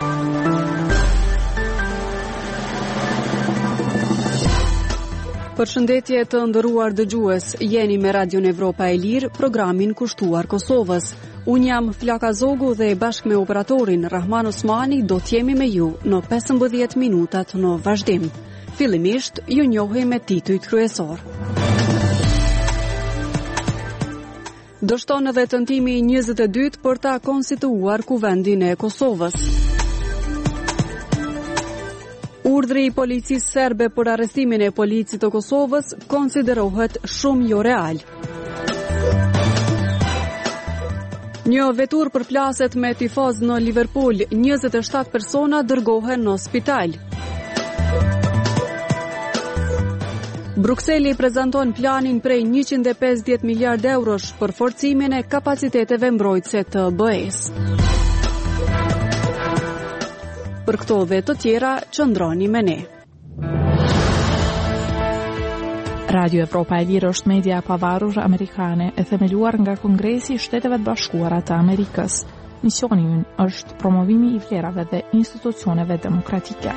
Përshëndetje të nderuar dëgjues, jeni me Radion Evropa e Lirë, programin kushtuar Kosovës. Unë jam Flaka Zogu dhe bashkë me operatorin Rahman Osmani do t'jemi me ju në 15 minutat në vazhdim. Fillimisht, ju njohim me titujt kryesor. Dështon edhe tentimi 22 për ta konstituuar Kuvendin e Kosovës. Urdhri i policisë serbe për arrestimin e policisë të Kosovës konsiderohet shumë jo real. Një vetur përplaset me tifoz në Liverpool, 27 persona dërgohen në spital. Brukseli prezanton planin prej 150 miliard eurosh për forcimin e kapaciteteve mbrojtëse të BE-s. Për këto dhe të tjera, qëndroni me ne. Radio Evropa e Lirë është media e pavarur amerikane e themeluar nga Kongresi i Shteteve të Bashkuara të Amerikës. Misioni i ynë është promovimi i vlerave dhe institucioneve demokratike.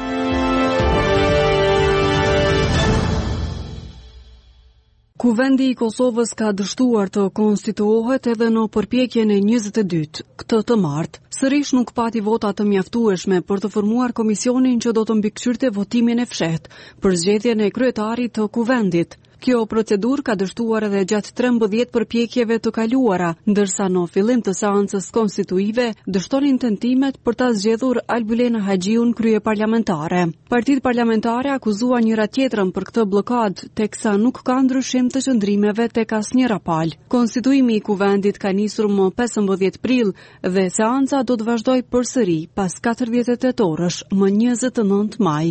Kuvendi i Kosovës ka dështuar të konstituohet edhe në përpjekjen e 22 këtë të martë. Sërish nuk pati vota të mjaftueshme për të formuar komisionin që do të mbikëqyrte votimin e fshehtë për zgjedhjen e kryetarit të kuvendit. Kjo procedurë ka dështuar edhe gjatë 13 përpjekjeve të kaluara, ndërsa në fillim të seancës konstituive dështonin tentimet për ta zgjedhur Albulena Haxhiun krye parlamentare. Partitë parlamentare akuzuan njëra tjetrën për këtë blokadë, teksa nuk ka ndryshim të qëndrimeve tek asnjëra palë. Konstituimi i kuvendit ka nisur më 15 prill dhe seanca do të vazhdojë përsëri pas 48 orësh më 29 maj.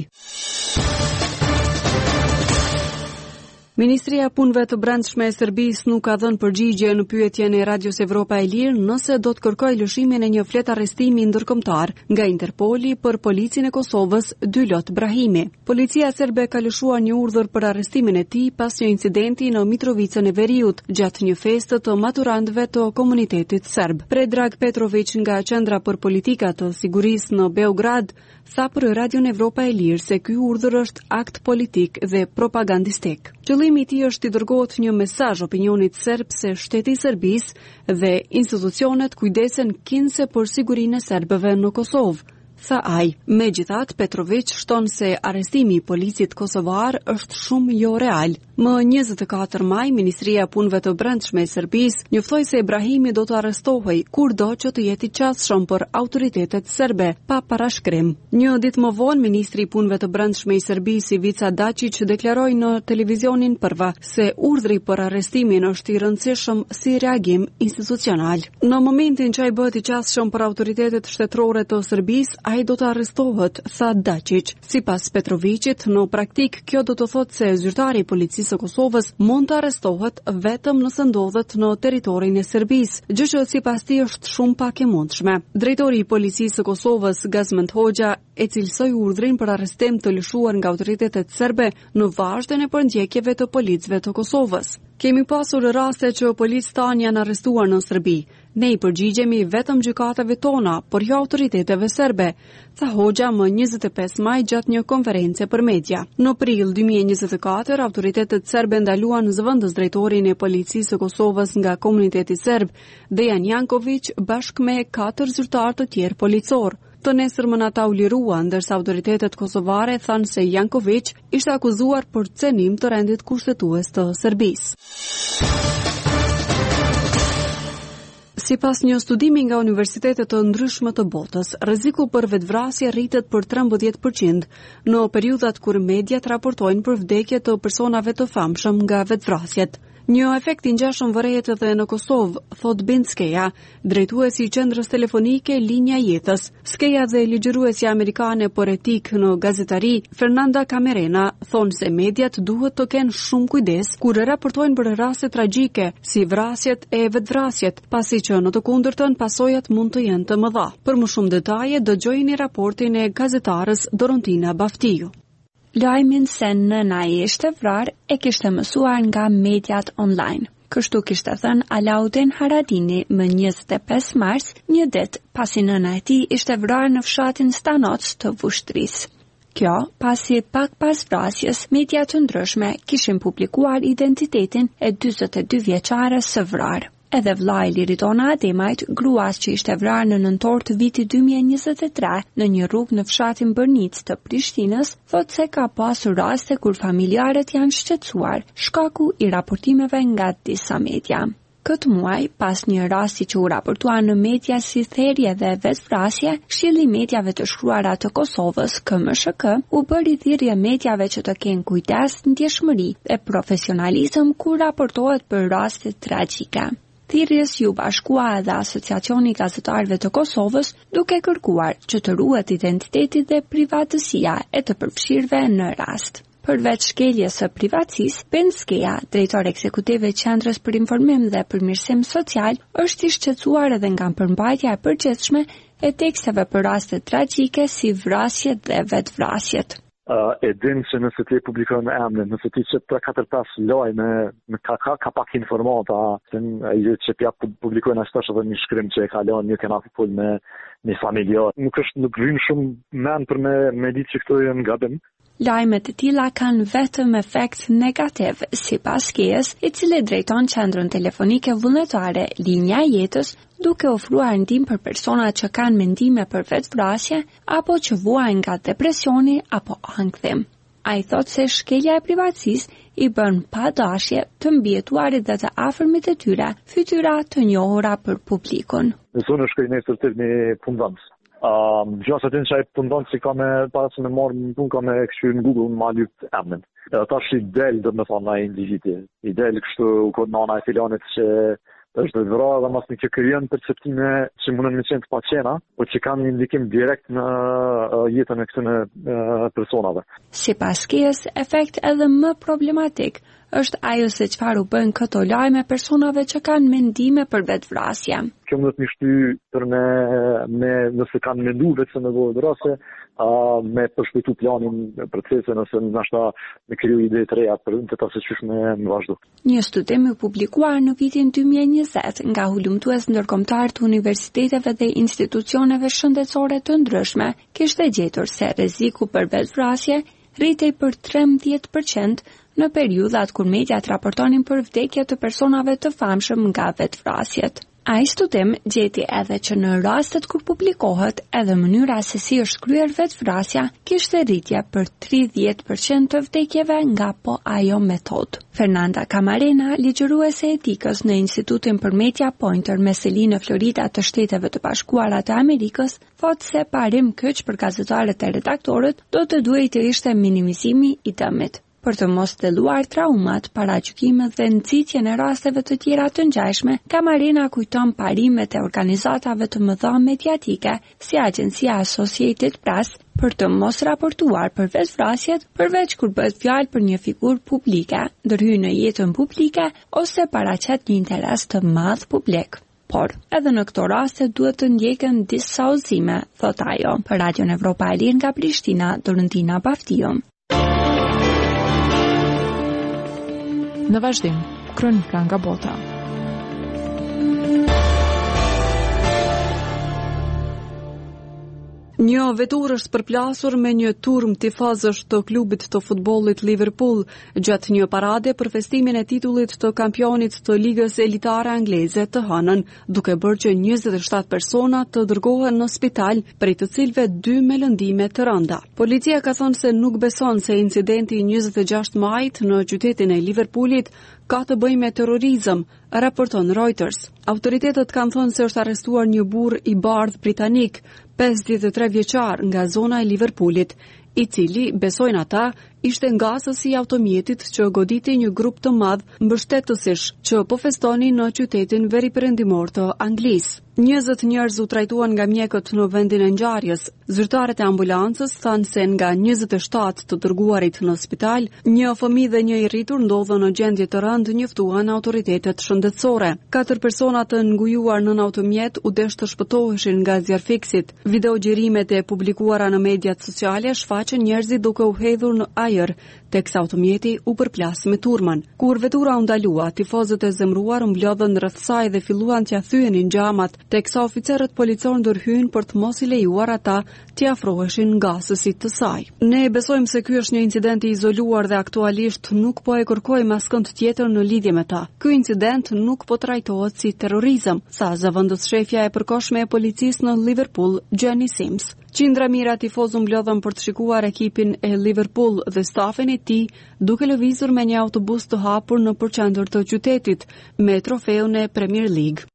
Ministria e Punëve të Brendshme e Serbisë nuk ka dhënë përgjigje në pyetjen e Radios Evropa e Lirë nëse do të kërkojë lëshimin e një flet arrestimi ndërkombëtar nga Interpoli për policin e Kosovës Dylot Brahimi. Policia serbe ka lëshuar një urdhër për arrestimin e tij pas një incidenti në Mitrovicën e Veriut gjatë një feste të maturantëve të komunitetit serb. Predrag Petrović nga Qendra për Politika të Sigurisë në Beograd tha për Radion Evropa e Lirë se ky urdhër është akt politik dhe propagandistik. Qëllimi i tij është të dërgohet një mesazh opinionit serb se shteti i Serbisë dhe institucionet kujdesen kinse për sigurinë e serbëve në Kosovë, tha ai. Megjithatë, Petrović shton se arrestimi i policit kosovar është shumë jo real. Më 24 maj, Ministria e Punëve të Brendshme e Serbisë njoftoi se Ibrahimi do të arrestohej kurdo që të jetë i qasshëm për autoritetet serbe, pa parashkrim. Një ditë më vonë, Ministri i Punëve të Brendshme i Serbisë Ivica Dačić deklaroi në televizionin Prva se urdhri për arrestimin është i rëndësishëm si reagim institucional. Në momentin që ai bëhet i qasshëm për autoritetet shtetërore të Serbisë, ai do të arrestohet, tha Dačić. Sipas Petrovićit, në praktik kjo do të thotë se zyrtari i policisë së Kosovës mund të arrestohet vetëm nëse ndodhet në territorin e Serbisë, gjë që sipas tij është shumë pak e mundshme. Drejtori i policisë së Kosovës, Gazmend Hoxha, e cilësoi urdhrin për arrestim të lëshuar nga autoritetet serbe në vazhdën e përndjekjeve të policëve të Kosovës. Kemi pasur raste që policët tanë janë arrestuar në Serbi. Ne i përgjigjemi vetëm gjykatave tona, por jo autoriteteve serbe, tha Hoxha më 25 maj gjatë një konference për media. Në prill 2024, autoritetet serbe ndaluan zëvendës drejtorin e policisë së Kosovës nga komuniteti serb, Dejan Janković, bashkë me 4 zyrtar të tjerë policor. Të nesërmën ata u lirua, ndërsa autoritetet kosovare thanë se Janković ishte akuzuar për cenim të rendit kushtetues të Serbisë. Sipas një studimi nga universitetet të ndryshme të botës, rreziku për vetvrasje rritet për 13% në periudhat kur mediat raportojnë për vdekje të personave të famshëm nga vetvrasjet. Një efekt i ngjashëm vërehet edhe në Kosovë, thot Bind Skeja, drejtuesi i qendrës telefonike Linja Jetës. Skeja dhe ligjëruesja amerikane për etikë në gazetari, Fernanda Camerena, thonë se mediat duhet të kenë shumë kujdes kur raportojnë për raste tragjike, si vrasjet e vetvrasjet, pasi që në të kundërtën pasojat mund të jenë të mëdha. Për më shumë detaje, dëgjojini raportin e gazetarës Dorontina Baftiu. Lajmin se nëna e ishte vrarë e kishte mësuar nga mediat online. Kështu kishte thënë Alaudin Haradini më 25 mars, një ditë pasi nëna e tij ishte vrarë në fshatin Stanoc të Vushtrisë. Kjo, pasi pak pas vrasjes, media të ndryshme kishin publikuar identitetin e 42 vjeçare së vrarë. Edhe vllai Liridona Ademajt, gruas që ishte vrarë në nëntor të vitit 2023 në një rrugë në fshatin Bërnic të Prishtinës, thotë se ka pasur raste kur familjarët janë shqetësuar shkaku i raportimeve nga disa media. Këtë muaj, pas një rasti që u raportua në media si therrje dhe vetvrasje, Këshilli i Mediave të Shkruara të Kosovës, KMSHK, u bëri thirrje mediave që të kenë kujdes, ndjeshmëri dhe profesionalizëm kur raportohet për raste tragjike. Thirrjes ju bashkua edhe Asociacioni i Gazetarëve të Kosovës, duke kërkuar që të ruhet identiteti dhe privatësia e të përfshirëve në rast. Përveç shkeljes së privatësisë, Ben Skeja, drejtor ekzekutiv i Qendrës për Informim dhe Përmirësim Social, është i shqetësuar edhe nga përmbajtja e përgjithshme e teksteve për raste tragjike si vrasjet dhe vetvrasjet. E din që nëse ti publikon emrin, nëse ti që 3-4-5 lojme ka pak informata, që pja publikojnë ashtash edhe një shkrim që e kalon një kena pull me familjar. Nuk vim shumë men për me ditë që këto janë gabim. Lajmet e tilla kanë vetëm efekt negativ, sipas Skejes, i cili drejton qendrën telefonike vullnetare Linja e Jetës, duke ofruar ndihmë për persona që kanë mendime për vetvrasje apo që vuajnë nga depresioni apo ankthim. Ai thotë se shkelja e privatësisë i bën pa dashje të mbijetuarit dhe të afërmit e tyre fytyra të njohura për publikun. Zonë shkoj nesër të një punëdhënës. Gjasa të në që e pëndon që ka me para që me marrë në punë, ka me kështu në Google në ma lypë emnin. Ta është i del dhe me thonë na individi. I del kështu u kod nana e filanit që është dhe vëra dhe mas një që kërjen perceptime që mundën me qenë të paqena, o që kanë një ndikim direkt në jetën e këtëne personave. Sipas Skejes, efekt edhe më problematik është ajo se çfarë u bën këto lajme personave që kanë mendime për vetvrasje. Kjo më dhe të një shty për me nëse kanë mendu vetë se me vojë vrasje, me përshpejtu planin procese nëse nashta me kriju ide të reja për të ta se qysh me vazhdo. Një studim i publikuar në vitin 2020 nga hulumtues ndërkombëtar të universiteteve dhe institucioneve shëndetësore të ndryshme kishte gjetur se rreziku për vetvrasje rritej për 13% në periudhat kur mediat raportonin për vdekje të personave të famshëm nga vetvrasjet. Ai studim gjeti edhe që në rastet kur publikohet edhe mënyra se si është kryer vetvrasja kishte rritje për 30% të vdekjeve nga po ajo metodë. Fernanda Camarena, ligjëruese etikës në Institutin për Media Pointer me seli në Florida të Shteteve të Bashkuara të Amerikës, thotë se parim kyç për gazetarët e redaktorët do të duhej të ishte minimizimi i dëmit. Për të mos dëlluar traumat, paragjykimet dhe nxitjen e rasteve të tjera të ngjashme, Camarena kujton parimet e organizatave të mëdha mediatike, si agjencia Associated Press, për të mos raportuar për vetvrasjet, përveç kur bëhet fjalë për një figurë publike, ndërhyjë në jetën publike ose paraqet një interes të madh publik. Por, edhe në këto raste duhet të ndjeken disa udhëzime, thot ajo. Për Radion Evropa e Lirë nga Prishtina, Dorentina Baftiu. Në vazhdim, kronika nga bota. Një vetur është përplasur me një turm tifazësh të klubit të futbollit Liverpool gjatë një parade për festimin e titullit të kampionit të ligës elitare angleze të hënën, duke bërë që 27 persona të dërgohen në spital, prej të cilëve 2 me lëndime të rënda. Policia ka thënë se nuk beson se incidenti 26 majit në qytetin e Liverpoolit ka të bëjë me terrorizëm, raporton Reuters. Autoritetet kanë thënë se është arrestuar një burr i bardhë britanik, 53 vjeçar nga zona e Liverpoolit, i cili, besojnë ata, ishte ngasës i automjetit që goditi një grup të madh mbështetësish që po festoni në qytetin veriperëndimor të Anglisë. 20 njerëz u trajtuan nga mjekët në vendin e ngjarjes. Zyrtarët e ambulancës thanë se nga 27 të dërguarit në spital, një fëmijë dhe një i rritur ndodhen në gjendje të rëndë, njoftuan autoritetet shëndetësore. 4 persona të ngujuar nën automjet u desh të shpëtoheshin nga zjarfiksit. Videogjerimet e publikuara në mediat sociale shfaqen njerëzit duke u hedhur në ajër ajër, teksa automjeti u përplas me turman. Kur vetura u ndalua, tifozët e zemruar u mblodhën rreth saj dhe filluan t'ia thyenin xhamat, teksa oficerët policor ndërhyn për të mos i lejuar ata t'i afroheshin ngasësit të saj. Ne besojmë se ky është një incident i izoluar dhe aktualisht nuk po e kërkojmë askënd tjetër në lidhje me ta. Ky incident nuk po trajtohet si terrorizëm, sa zëvendës shefja e përkohshme e policisë në Liverpool, Jenny Sims. Qindra mijëra tifozë mblodhen për të shikuar ekipin e Liverpool dhe stafin e tij duke lëvizur me një autobus të hapur në përqendër të qytetit me trofeun e Premier League.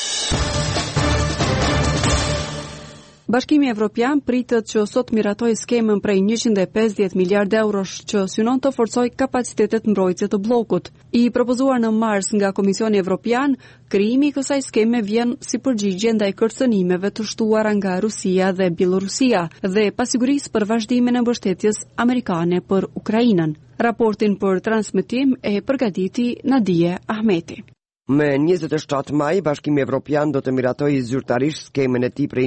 Bashkimi Evropian pritet që sot miratoj skemën prej 150 miliardë eurosh që synon të forcoj kapacitetet mbrojtje të bllokut. I propozuar në mars nga Komisioni Evropian, krijimi i kësaj skeme vjen si përgjigje ndaj kërcënimeve të shtuara nga Rusia dhe Bielorusia dhe pasigurisë për vazhdimin e mbështetjes amerikane për Ukrainën. Raportin për transmetim e përgatiti Nadije Ahmeti. Me 27 maj, Bashkimi Evropian do të miratojë zyrtarisht skemën e tij prej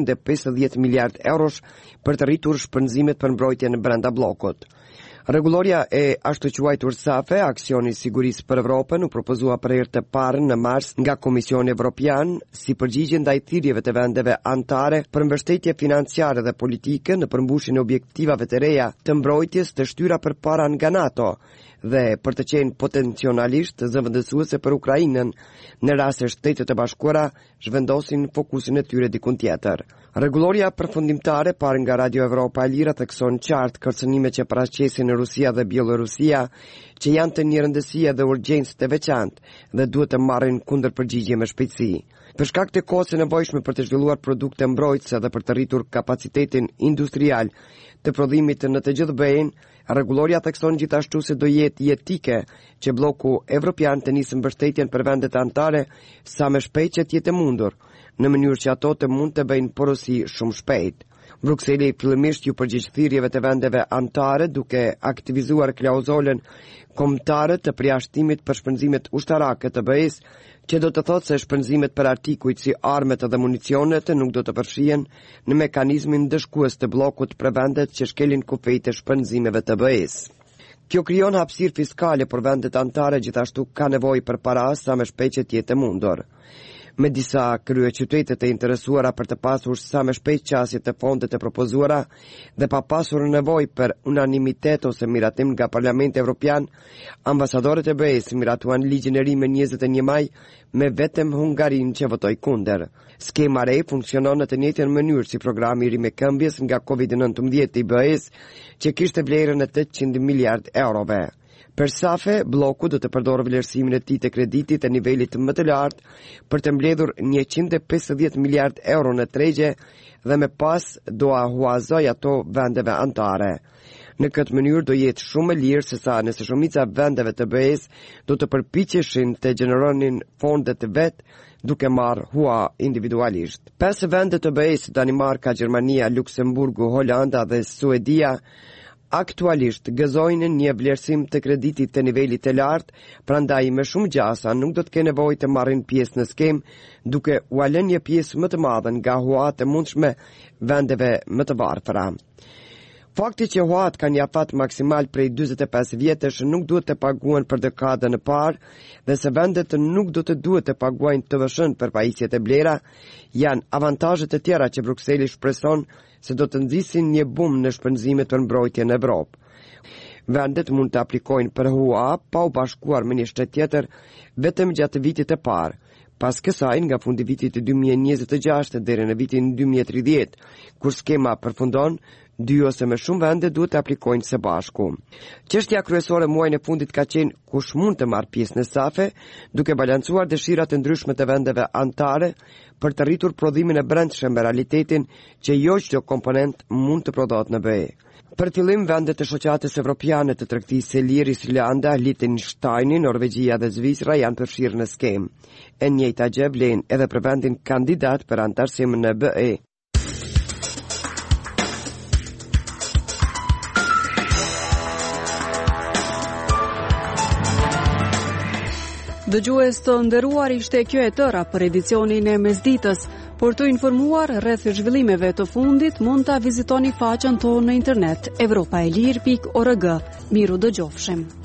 150 miliard eurosh për të rritur shpenzimet për mbrojtjen brenda bllokut. Rregulloria e ashtu quajtur SAFE, Aksioni i Sigurisë për Evropën, u propozua për herë të parë në mars nga Komisioni Evropian si përgjigje ndaj thirrjeve të vendeve anëtare për mbështetje financiare dhe politike në përmbushjen e objektivave të reja të mbrojtjes të shtyra përpara nga NATO dhe për të qenë potencialisht zëvendësuese për Ukrainën në rast se Shtetet e Bashkuara zhvendosin fokusin e tyre diku tjetër. Rregulloria përfundimtare parë nga Radio Evropa e Lira thekson qartë kërcënimet që paraqesin në Rusia dhe Bielorusia, që janë të një rëndësie dhe urgjencë të veçantë dhe duhet të marrin kundër përgjigje me shpejtësi. Për shkak të kohës së nevojshme për të zhvilluar produkte mbrojtëse dhe për të rritur kapacitetin industrial të prodhimit në të gjithë BE-n, rregulloria thekson gjithashtu se do jetë jetike që bloku evropian të nisë mbështetjen për vendet anëtare sa më shpejt që të jetë mundur, në mënyrë që ato të mund të bëjnë porosi shumë shpejt. Brukseli fillimisht ju përgjigj thirrjeve të vendeve anëtare duke aktivizuar klauzolën kombëtare të përjashtimit për shpenzimet ushtarake të BE-s, që do të thotë se shpenzimet për artikujt si armet dhe municionet nuk do të përfshihen në mekanizmin dëshkues të bllokut për vendet që shkelin kufijtë e shpenzimeve të BE-s. Kjo krijon hapësirë fiskale për vendet anëtare, gjithashtu ka nevojë për para sa më shpejt që të jetë mundur. Me disa kryeqytetet e interesuara për të pasur sa më shpejt qasje të fondet e propozuara dhe pa pasur nevojë për unanimitet ose miratim nga Parlamenti Evropian, ambasadorët e BE-s miratuan ligjin e ri me 21 maj me vetëm Hungarinë që votoi kundër. Skema re funksionon në të njëjtën mënyrë si programi i rimekëmbjes nga COVID-19 i BE-s, që kishte vlerën e 800 miliard eurove. Per SAFE, bloku do të përdorë vlerësimin e tij të kreditit të nivelit më të lartë për të mbledhur 150 miliard euro në tregje dhe me pas do a huazoj ato vendeve anëtare. Në këtë mënyrë do jetë shumë më lirë se sa nëse shumica vendeve të BE-s do të përpiqeshin të gjeneronin fondet vet duke marrë hua individualisht. 5 vende të BE-s, Danimarka, Gjermania, Luksemburgu, Holanda dhe Suedia, aktualisht gëzojnë një vlerësim të kreditit të nivelit të lartë, prandaj me shumë gjasa nuk do të kenë nevojë të marrin pjesë në skemë, duke u lënë një pjesë më të madhe nga huat e mundshme vendeve më të varfëra. Fakti që huat kanë një afat maksimal prej 45 vjetësh nuk duhet të paguhen për dekadën e parë dhe se vendet nuk do të duhet të paguajnë të vëshën për pajisjet e blera, janë avantazhet e tjera që Brukseli shpreson se do të nxisin një bum në shpenzimet për mbrojtje në Evropë. Vendet mund të aplikojnë për hua pa u bashkuar me një shtet tjetër vetëm gjatë vitit të parë. Pas kësaj, nga fundi vitit 2026 deri në vitin 2030, kur skema përfundon, 2 ose më shumë vende duhet të aplikojnë së bashku. Çështja kryesore muajin e fundit ka qenë kush mund të marrë pjesë në SAFE, duke balancuar dëshirat e ndryshme të vendeve anëtare për të rritur prodhimin e brendshëm me realitetin që jo çdo komponent mund të prodhohet në BE. Për fillim, vendet e shoqatës evropiane të tregtisë së lirë, Islanda, Liechtenstein, Norvegjia dhe Zvicra janë përfshirë në skemë. E njëjta gjë vlen edhe për vendin kandidat për anëtarësim në BE. Dëgjues të nderuar, ishte kjo e tëra për edicionin e mesditës. Por të informuar rreth zhvillimeve të fundit, mund ta vizitoni faqen tonë në internet evropaelir.org. Miru dëgjofshim.